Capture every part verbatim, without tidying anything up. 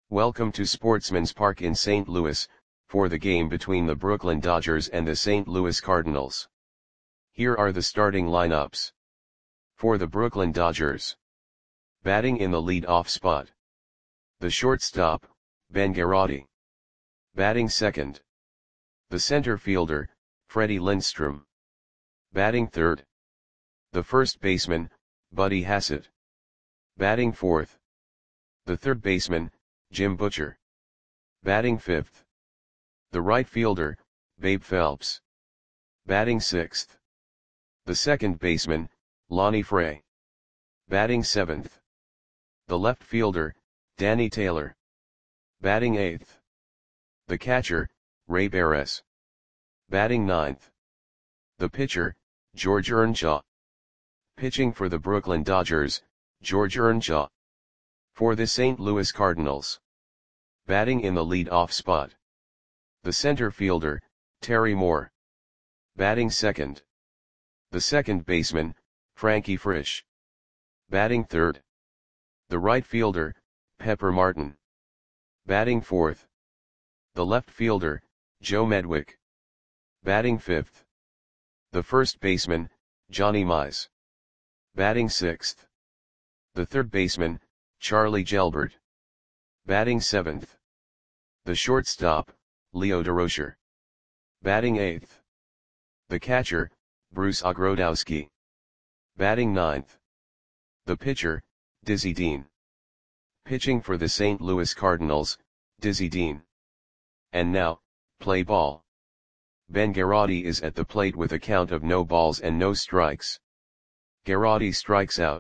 Welcome to Sportsman's Park in Saint Louis, for the game between the Brooklyn Dodgers and the Saint Louis Cardinals. Here are the starting lineups. For the Brooklyn Dodgers. Batting in the lead-off spot. The shortstop, Ben Garotti. Batting second. The center fielder, Freddie Lindstrom. Batting third. The first baseman, Buddy Hassett. Batting fourth. The third baseman, Jim Butcher. Batting fifth. The right fielder, Babe Phelps. Batting sixth. The second baseman, Lonnie Fray. Batting seventh. The left fielder, Danny Taylor. Batting eighth. The catcher, Ray Beres. Batting ninth. The pitcher, George Earnshaw. Pitching for the Brooklyn Dodgers, George Earnshaw. For the Saint Louis Cardinals. Batting in the lead-off spot. The center fielder, Terry Moore. Batting second. The second baseman, Frankie Frisch. Batting third. The right fielder, Pepper Martin. Batting fourth. The left fielder, Joe Medwick. Batting fifth. The first baseman, Johnny Mize. Batting sixth. The third baseman, Charlie Gelbert. Batting seventh. The shortstop, Leo Durocher. Batting eighth. The catcher, Bruce Ogrodowski. Batting ninth. The pitcher, Dizzy Dean. Pitching for the Saint Louis Cardinals, Dizzy Dean. And now, play ball. Ben Garotti is at the plate with a count of no balls and no strikes. Garotti strikes out.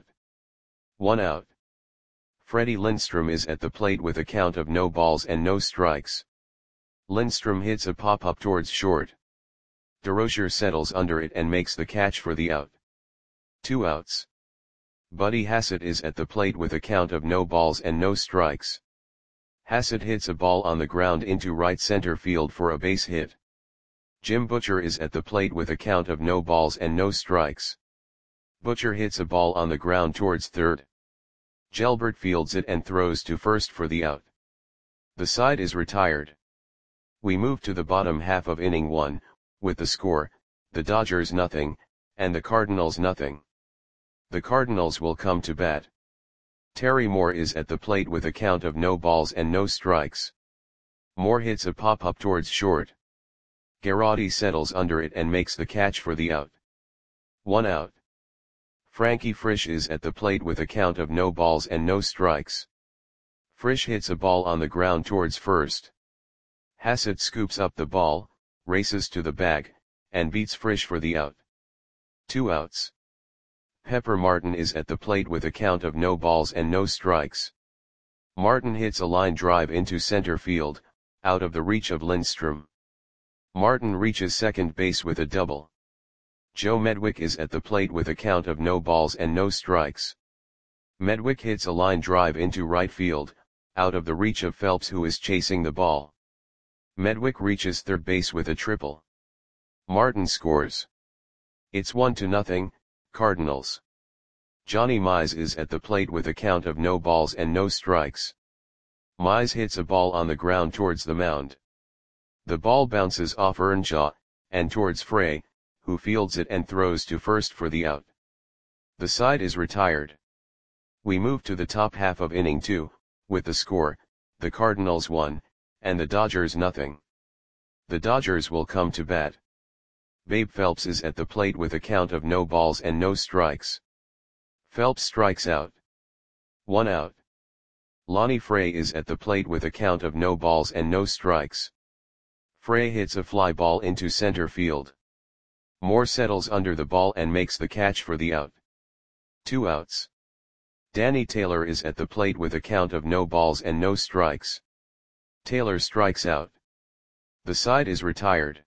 One out. Freddie Lindstrom is at the plate with a count of no balls and no strikes. Lindstrom hits a pop-up towards short. Durocher settles under it and makes the catch for the out. Two outs. Buddy Hassett is at the plate with a count of no balls and no strikes. Hassett hits a ball on the ground into right center field for a base hit. Jim Butcher is at the plate with a count of no balls and no strikes. Butcher hits a ball on the ground towards third. Gelbert fields it and throws to first for the out. The side is retired. We move to the bottom half of inning one, with the score, the Dodgers nothing, and the Cardinals nothing. The Cardinals will come to bat. Terry Moore is at the plate with a count of no balls and no strikes. Moore hits a pop-up towards short. Garotti settles under it and makes the catch for the out. One out. Frankie Frisch is at the plate with a count of no balls and no strikes. Frisch hits a ball on the ground towards first. Hassett scoops up the ball, races to the bag, and beats Frisch for the out. Two outs. Pepper Martin is at the plate with a count of no balls and no strikes. Martin hits a line drive into center field, out of the reach of Lindstrom. Martin reaches second base with a double. Joe Medwick is at the plate with a count of no balls and no strikes. Medwick hits a line drive into right field, out of the reach of Phelps who is chasing the ball. Medwick reaches third base with a triple. Martin scores. It's one to nothing, Cardinals. Johnny Mize is at the plate with a count of no balls and no strikes. Mize hits a ball on the ground towards the mound. The ball bounces off Earnshaw, and towards Fray, who fields it and throws to first for the out. The side is retired. We move to the top half of inning two, with the score, the Cardinals one, and the Dodgers nothing. The Dodgers will come to bat. Babe Phelps is at the plate with a count of no balls and no strikes. Phelps strikes out. One out. Lonnie Fray is at the plate with a count of no balls and no strikes. Fray hits a fly ball into center field. Moore settles under the ball and makes the catch for the out. Two outs. Danny Taylor is at the plate with a count of no balls and no strikes. Taylor strikes out. The side is retired.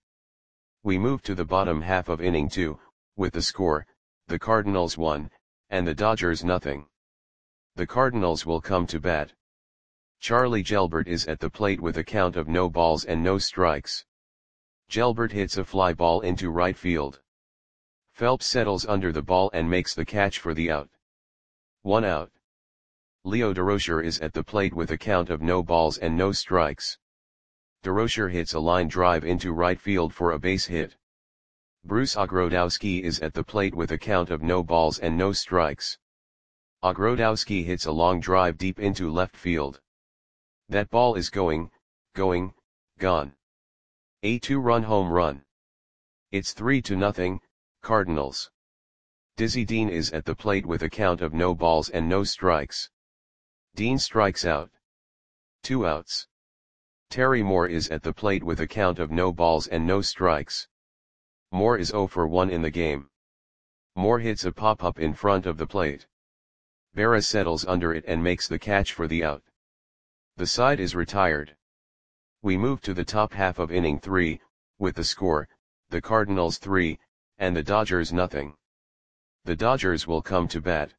We move to the bottom half of inning two, with the score, the Cardinals one, and the Dodgers nothing. The Cardinals will come to bat. Charlie Gelbert is at the plate with a count of no balls and no strikes. Gelbert hits a fly ball into right field. Phelps settles under the ball and makes the catch for the out. One out. Leo Durocher is at the plate with a count of no balls and no strikes. Durocher hits a line drive into right field for a base hit. Bruce Ogrodowski is at the plate with a count of no balls and no strikes. Ogrodowski hits a long drive deep into left field. That ball is going, going, gone. A two-run home run. It's three to nothing, Cardinals. Dizzy Dean is at the plate with a count of no balls and no strikes. Dean strikes out. Two outs. Terry Moore is at the plate with a count of no balls and no strikes. Moore is oh for one in the game. Moore hits a pop-up in front of the plate. Berra settles under it and makes the catch for the out. The side is retired. We move to the top half of inning three, with the score, the Cardinals three, and the Dodgers nothing. The Dodgers will come to bat.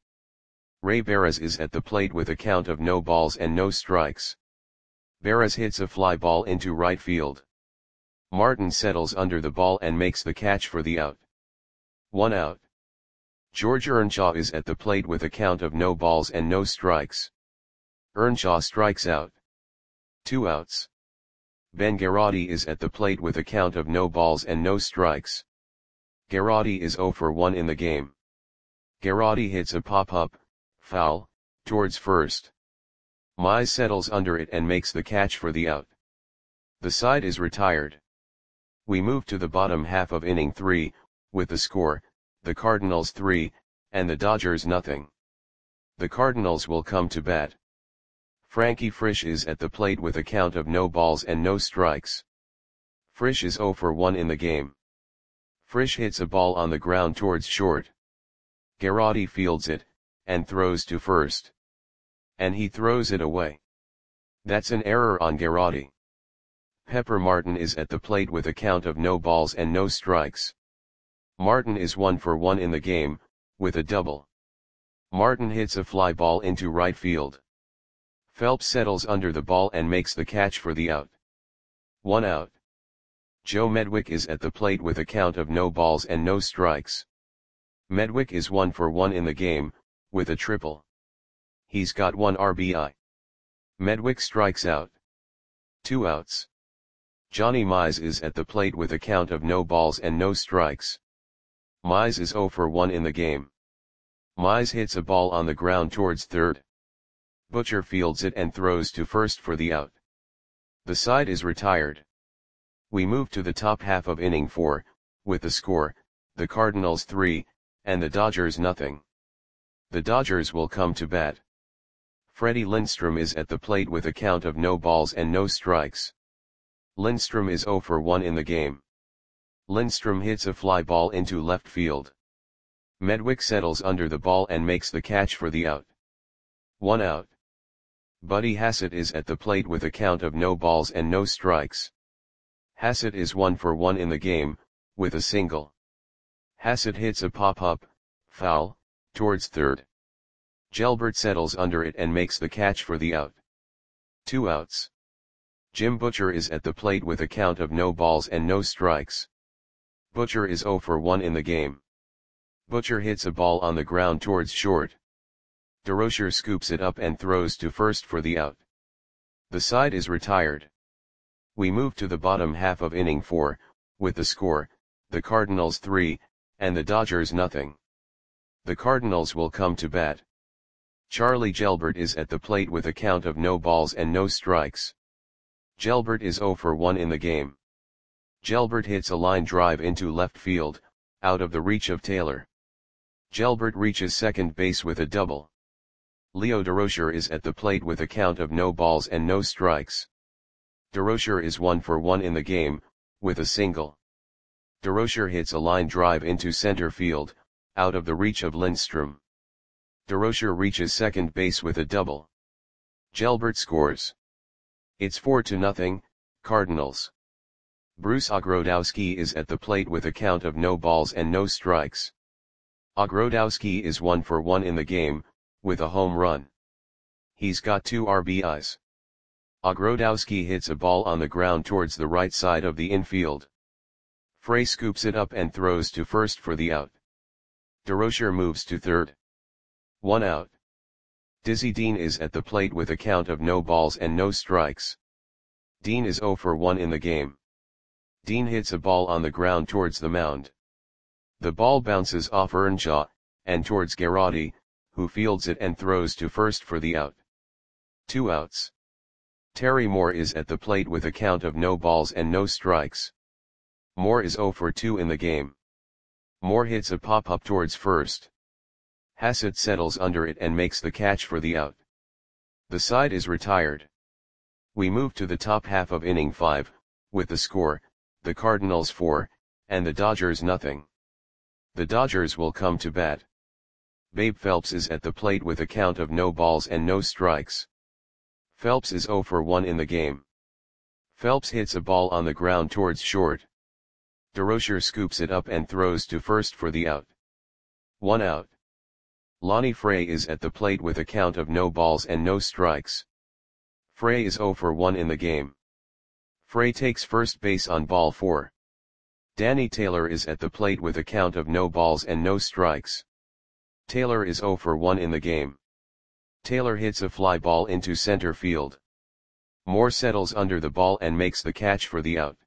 Ray Berres is at the plate with a count of no balls and no strikes. Berres hits a fly ball into right field. Martin settles under the ball and makes the catch for the out. One out. George Earnshaw is at the plate with a count of no balls and no strikes. Earnshaw strikes out. Two outs. Ben Garrotti is at the plate with a count of no balls and no strikes. Garrotti is oh for one in the game. Garrotti hits a pop-up, foul, towards first. Mize settles under it and makes the catch for the out. The side is retired. We move to the bottom half of inning three, with the score, the Cardinals three, and the Dodgers nothing. The Cardinals will come to bat. Frankie Frisch is at the plate with a count of no balls and no strikes. Frisch is oh for one in the game. Frisch hits a ball on the ground towards short. Garrotti fields it, and throws to first. And he throws it away. That's an error on Garrotti. Pepper Martin is at the plate with a count of no balls and no strikes. Martin is one for one in the game, with a double. Martin hits a fly ball into right field. Phelps settles under the ball and makes the catch for the out. One out. Joe Medwick is at the plate with a count of no balls and no strikes. Medwick is one for one in the game, with a triple. He's got one R B I. Medwick strikes out. Two outs. Johnny Mize is at the plate with a count of no balls and no strikes. Mize is oh for one in the game. Mize hits a ball on the ground towards third. Butcher fields it and throws to first for the out. The side is retired. We move to the top half of inning four, with the score, the Cardinals three, and the Dodgers nothing. The Dodgers will come to bat. Freddie Lindstrom is at the plate with a count of no balls and no strikes. Lindstrom is oh for one in the game. Lindstrom hits a fly ball into left field. Medwick settles under the ball and makes the catch for the out. One out. Buddy Hassett is at the plate with a count of no balls and no strikes. Hassett is one for one in the game, with a single. Hassett hits a pop-up, foul, towards third. Gelbert settles under it and makes the catch for the out. Two outs. Jim Butcher is at the plate with a count of no balls and no strikes. Butcher is oh for one in the game. Butcher hits a ball on the ground towards short. Durocher scoops it up and throws to first for the out. The side is retired. We move to the bottom half of inning four, with the score, the Cardinals three, and the Dodgers nothing. The Cardinals will come to bat. Charlie Gelbert is at the plate with a count of no balls and no strikes. Gelbert is oh for one in the game. Gelbert hits a line drive into left field, out of the reach of Taylor. Gelbert reaches second base with a double. Leo Durocher is at the plate with a count of no balls and no strikes. Durocher is one for one in the game, with a single. Durocher hits a line drive into center field, out of the reach of Lindstrom. Durocher reaches second base with a double. Gelbert scores. It's four to nothing, Cardinals. Bruce Ogrodowski is at the plate with a count of no balls and no strikes. Ogrodowski is one for one in the game, with a home run. He's got two R B Is. Ogrodowski hits a ball on the ground towards the right side of the infield. Frey scoops it up and throws to first for the out. Durocher moves to third. One out. Dizzy Dean is at the plate with a count of no balls and no strikes. Dean is zero for one in the game. Dean hits a ball on the ground towards the mound. The ball bounces off Earnshaw, and towards Garrotti, who fields it and throws to first for the out. Two outs. Terry Moore is at the plate with a count of no balls and no strikes. Moore is zero for two in the game. Moore hits a pop-up towards first. Hassett settles under it and makes the catch for the out. The side is retired. We move to the top half of inning five, with the score, the Cardinals four, and the Dodgers nothing. The Dodgers will come to bat. Babe Phelps is at the plate with a count of no balls and no strikes. Phelps is zero for one in the game. Phelps hits a ball on the ground towards short. DeRocher scoops it up and throws to first for the out. One out. Lonnie Frey is at the plate with a count of no balls and no strikes. Frey is zero for one in the game. Frey takes first base on ball four. Danny Taylor is at the plate with a count of no balls and no strikes. Taylor is zero for one in the game. Taylor hits a fly ball into center field. Moore settles under the ball and makes the catch for the out.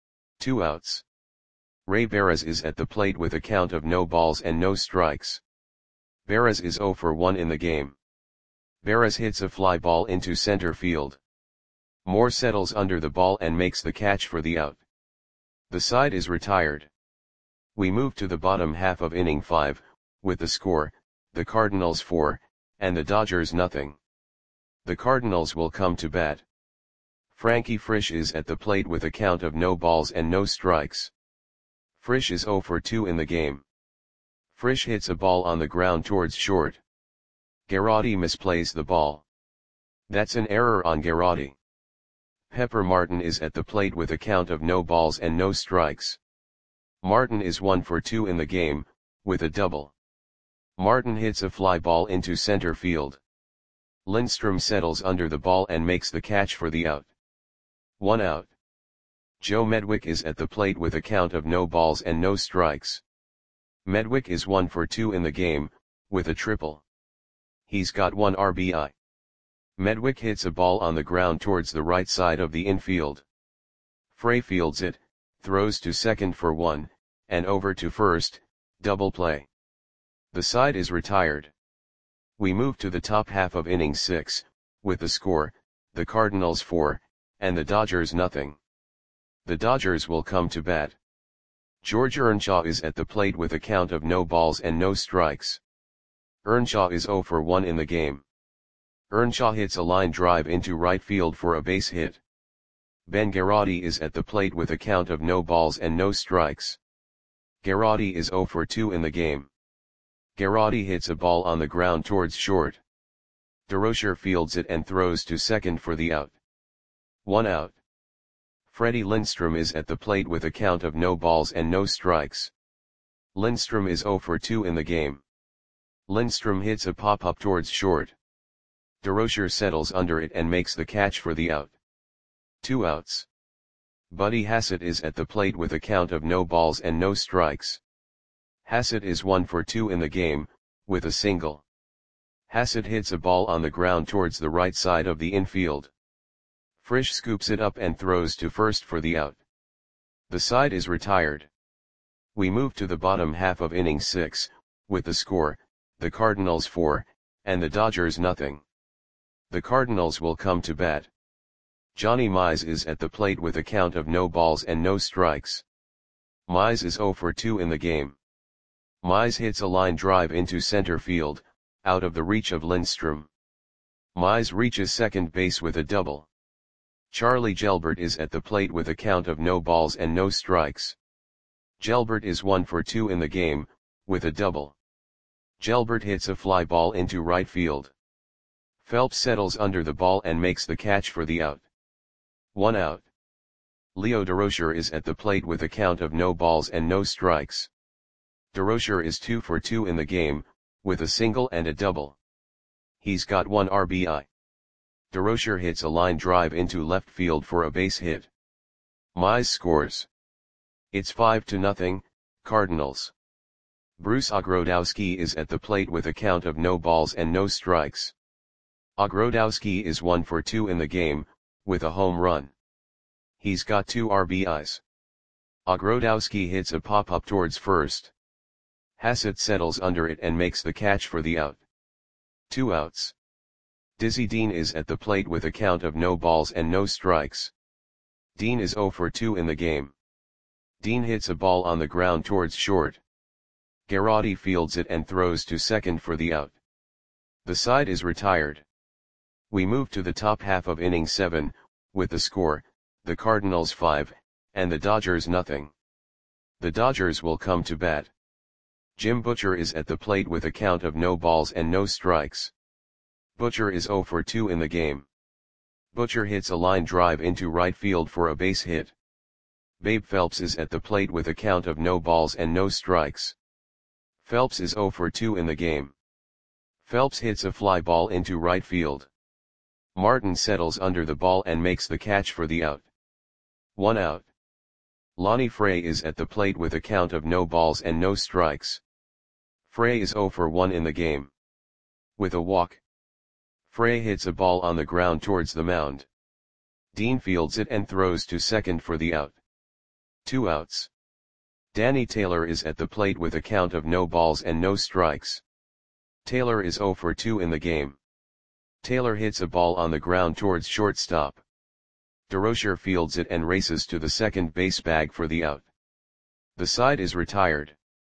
Two outs. Ray Barras is at the plate with a count of no balls and no strikes. Barras is zero for one in the game. Barras hits a fly ball into center field. Moore settles under the ball and makes the catch for the out. The side is retired. We move to the bottom half of inning five, with the score, the Cardinals four, and the Dodgers nothing. The Cardinals will come to bat. Frankie Frisch is at the plate with a count of no balls and no strikes. Frisch is zero for two in the game. Frisch hits a ball on the ground towards short. Garrotti misplays the ball. That's an error on Garrotti. Pepper Martin is at the plate with a count of no balls and no strikes. Martin is one for two in the game, with a double. Martin hits a fly ball into center field. Lindstrom settles under the ball and makes the catch for the out. One out. Joe Medwick is at the plate with a count of no balls and no strikes. Medwick is one for two in the game, with a triple. He's got one R B I. Medwick hits a ball on the ground towards the right side of the infield. Frey fields it, throws to second for one, and over to first, double play. The side is retired. We move to the top half of inning six, with the score, the Cardinals four, and the Dodgers nothing. The Dodgers will come to bat. George Earnshaw is at the plate with a count of no balls and no strikes. Earnshaw is zero for one in the game. Earnshaw hits a line drive into right field for a base hit. Ben Garrotti is at the plate with a count of no balls and no strikes. Garrotti is zero for two in the game. Garrotti hits a ball on the ground towards short. DeRocher fields it and throws to second for the out. One out. Freddie Lindstrom is at the plate with a count of no balls and no strikes. Lindstrom is zero for two in the game. Lindstrom hits a pop-up towards short. DeRocher settles under it and makes the catch for the out. Two outs. Buddy Hassett is at the plate with a count of no balls and no strikes. Hassett is one for two in the game, with a single. Hassett hits a ball on the ground towards the right side of the infield. Frisch scoops it up and throws to first for the out. The side is retired. We move to the bottom half of inning six, with the score, the Cardinals four, and the Dodgers nothing. The Cardinals will come to bat. Johnny Mize is at the plate with a count of no balls and no strikes. Mize is zero for two in the game. Mize hits a line drive into center field, out of the reach of Lindstrom. Mize reaches second base with a double. Charlie Gelbert is at the plate with a count of no balls and no strikes. Gelbert is one for two in the game, with a double. Gelbert hits a fly ball into right field. Phelps settles under the ball and makes the catch for the out. One out. Leo DeRocher is at the plate with a count of no balls and no strikes. DeRocher is two for two in the game, with a single and a double. He's got one R B I. DeRocher hits a line drive into left field for a base hit. Mize scores. It's five to nothing, Cardinals. Bruce Ogrodowski is at the plate with a count of no balls and no strikes. Ogrodowski is one for two in the game, with a home run. He's got two R B Is. Ogrodowski hits a pop-up towards first. Hassett settles under it and makes the catch for the out. Two outs. Dizzy Dean is at the plate with a count of no balls and no strikes. Dean is zero for two in the game. Dean hits a ball on the ground towards short. Garrotti fields it and throws to second for the out. The side is retired. We move to the top half of inning seven, with the score, the Cardinals five, and the Dodgers nothing. The Dodgers will come to bat. Jim Butcher is at the plate with a count of no balls and no strikes. Butcher is zero for two in the game. Butcher hits a line drive into right field for a base hit. Babe Phelps is at the plate with a count of no balls and no strikes. Phelps is zero for two in the game. Phelps hits a fly ball into right field. Martin settles under the ball and makes the catch for the out. One out. Lonnie Frey is at the plate with a count of no balls and no strikes. Frey is zero for one in the game. With a walk. Frey hits a ball on the ground towards the mound. Dean fields it and throws to second for the out. Two outs. Danny Taylor is at the plate with a count of no balls and no strikes. Taylor is zero for two in the game. Taylor hits a ball on the ground towards shortstop. DeRocher fields it and races to the second base bag for the out. The side is retired.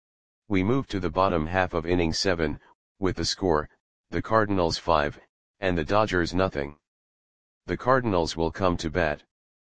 We move to the bottom half of inning seven, with the score, the Cardinals five, and the Dodgers nothing. The Cardinals will come to bat.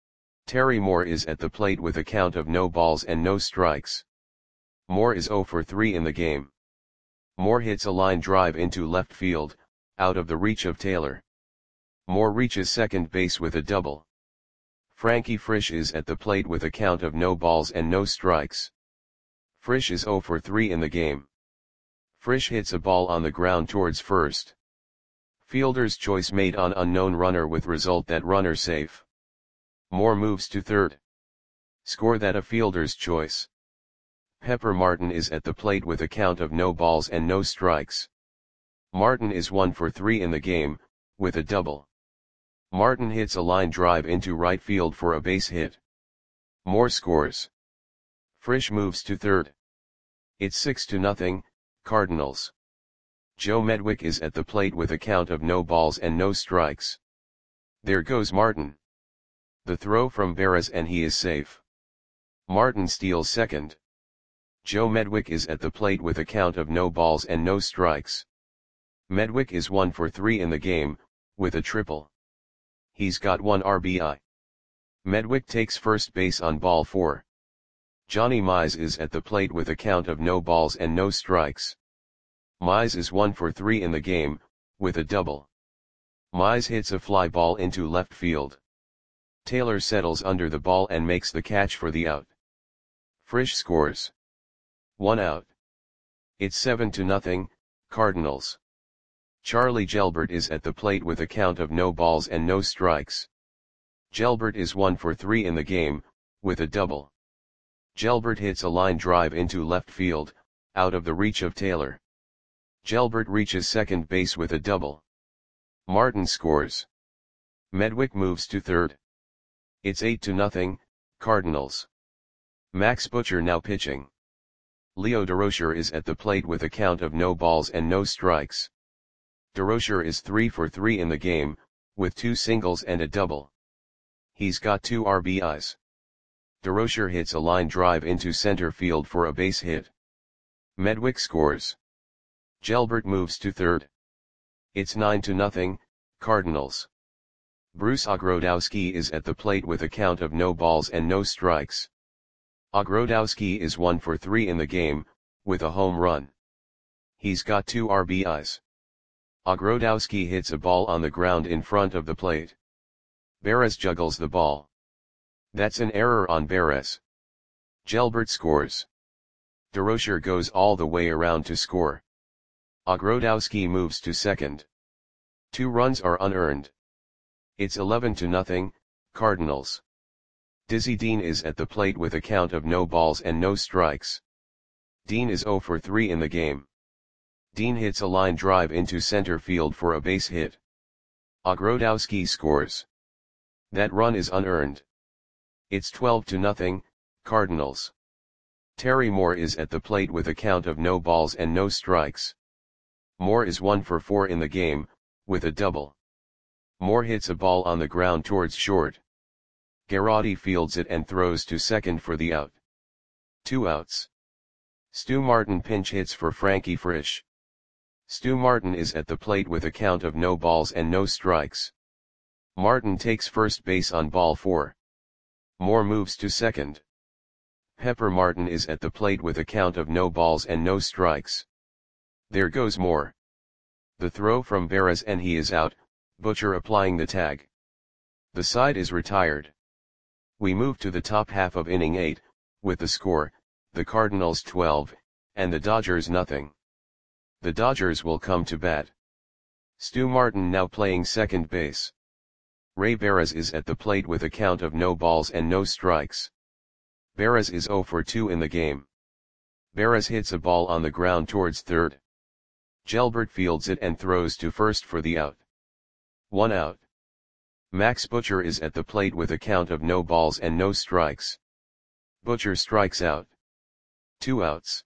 Terry Moore is at the plate with a count of no balls and no strikes. Moore is zero for three in the game. Moore hits a line drive into left field, out of the reach of Taylor. Moore reaches second base with a double. Frankie Frisch is at the plate with a count of no balls and no strikes. Frisch is zero for three in the game. Frisch hits a ball on the ground towards first. Fielder's choice made on unknown runner with result that runner safe. Moore moves to third. Score that a fielder's choice. Pepper Martin is at the plate with a count of no balls and no strikes. Martin is one for three in the game, with a double. Martin hits a line drive into right field for a base hit. Moore scores. Frisch moves to third. It's six to nothing, Cardinals. Joe Medwick is at the plate with a count of no balls and no strikes. There goes Martin. The throw from Barras and he is safe. Martin steals second. Joe Medwick is at the plate with a count of no balls and no strikes. Medwick is one for three in the game, with a triple. He's got one R B I. Medwick takes first base on ball four. Johnny Mize is at the plate with a count of no balls and no strikes. Mize is one for three in the game, with a double. Mize hits a fly ball into left field. Taylor settles under the ball and makes the catch for the out. Frisch scores. One out. It's seven to nothing, Cardinals. Charlie Gelbert is at the plate with a count of no balls and no strikes. Gelbert is one for three in the game, with a double. Gelbert hits a line drive into left field, out of the reach of Taylor. Gelbert reaches second base with a double. Martin scores. Medwick moves to third. It's eight to nothing, Cardinals. Max Butcher now pitching. Leo DeRocher is at the plate with a count of no balls and no strikes. DeRocher is three for three in the game, with two singles and a double. He's got two R B Is. DeRocher hits a line drive into center field for a base hit. Medwick scores. Gelbert moves to third. It's nine to nothing, Cardinals. Bruce Ogrodowski is at the plate with a count of no balls and no strikes. Ogrodowski is one for three in the game, with a home run. He's got two R B Is. Ogrodowski hits a ball on the ground in front of the plate. Barras juggles the ball. That's an error on Barras. Gelbert scores. DeRocher goes all the way around to score. Ogrodowski moves to second. Two runs are unearned. It's eleven to nothing, Cardinals. Dizzy Dean is at the plate with a count of no balls and no strikes. Dean is zero for three in the game. Dean hits a line drive into center field for a base hit. Ogrodowski scores. That run is unearned. It's twelve to nothing, Cardinals. Terry Moore is at the plate with a count of no balls and no strikes. Moore is one for four in the game, with a double. Moore hits a ball on the ground towards short. Garrotti fields it and throws to second for the out. Two outs. Stu Martin pinch hits for Frankie Frisch. Stu Martin is at the plate with a count of no balls and no strikes. Martin takes first base on ball four. Moore moves to second. Pepper Martin is at the plate with a count of no balls and no strikes. There goes Moore. The throw from Barras and he is out, Butcher applying the tag. The side is retired. We move to the top half of inning eight, with the score, the Cardinals twelve, and the Dodgers nothing. The Dodgers will come to bat. Stu Martin now playing second base. Ray Barras is at the plate with a count of no balls and no strikes. Barras is zero for two in the game. Barras hits a ball on the ground towards third. Gelbert fields it and throws to first for the out. One out. Max Butcher is at the plate with a count of no balls and no strikes. Butcher strikes out. Two outs.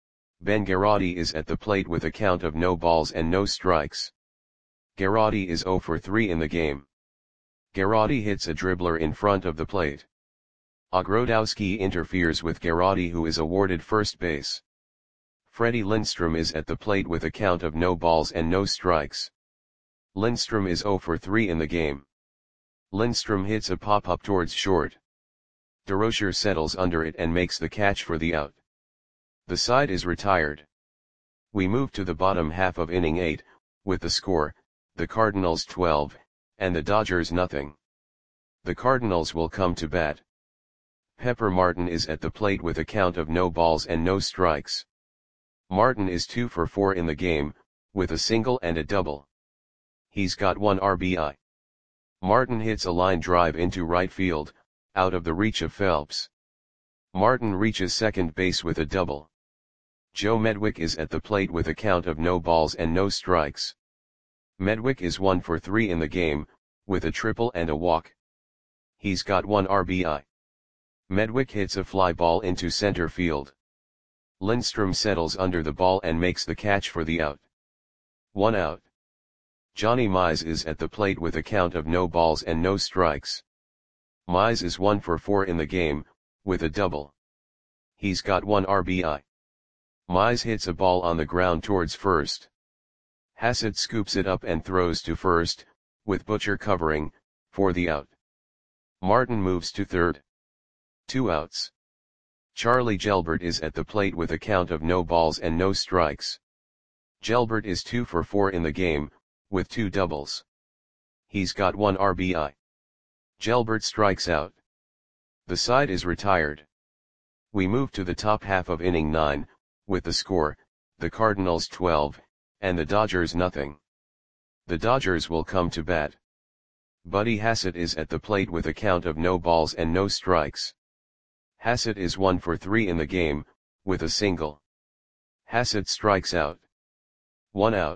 Ben Garrotti is at the plate with a count of no balls and no strikes. Garrotti is zero for three in the game. Garrotti hits a dribbler in front of the plate. Ogrodowski interferes with Garrotti, who is awarded first base. Freddie Lindstrom is at the plate with a count of no balls and no strikes. Lindstrom is zero for three in the game. Lindstrom hits a pop-up towards short. DeRocher settles under it and makes the catch for the out. The side is retired. We move to the bottom half of inning eight, with the score, the Cardinals twelve, and the Dodgers nothing. The Cardinals will come to bat. Pepper Martin is at the plate with a count of no balls and no strikes. Martin is two for four in the game, with a single and a double. He's got one R B I. Martin hits a line drive into right field, out of the reach of Phelps. Martin reaches second base with a double. Joe Medwick is at the plate with a count of no balls and no strikes. Medwick is one for three in the game, with a triple and a walk. He's got one R B I. Medwick hits a fly ball into center field. Lindstrom settles under the ball and makes the catch for the out. One out. Johnny Mize is at the plate with a count of no balls and no strikes. Mize is one for four in the game, with a double. He's got one R B I. Mize hits a ball on the ground towards first. Hassett scoops it up and throws to first, with Butcher covering, for the out. Martin moves to third. Two outs. Charlie Gelbert is at the plate with a count of no balls and no strikes. Gelbert is two for four in the game, with two doubles. He's got one R B I. Gelbert strikes out. The side is retired. We move to the top half of inning nine, with the score, the Cardinals twelve, and the Dodgers nothing. The Dodgers will come to bat. Buddy Hassett is at the plate with a count of no balls and no strikes. Hassett is one for three in the game, with a single. Hassett strikes out. One out.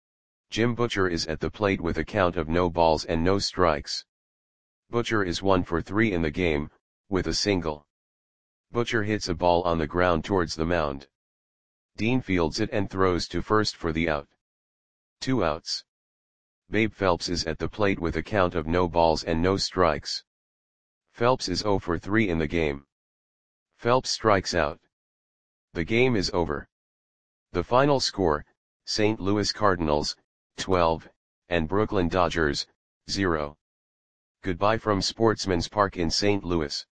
Jim Butcher is at the plate with a count of no balls and no strikes. Butcher is one for three in the game, with a single. Butcher hits a ball on the ground towards the mound. Dean fields it and throws to first for the out. Two outs. Babe Phelps is at the plate with a count of no balls and no strikes. Phelps is zero for three in the game. Phelps strikes out. The game is over. The final score, Saint Louis Cardinals, twelve, and Brooklyn Dodgers, zero. Goodbye from Sportsman's Park in Saint Louis.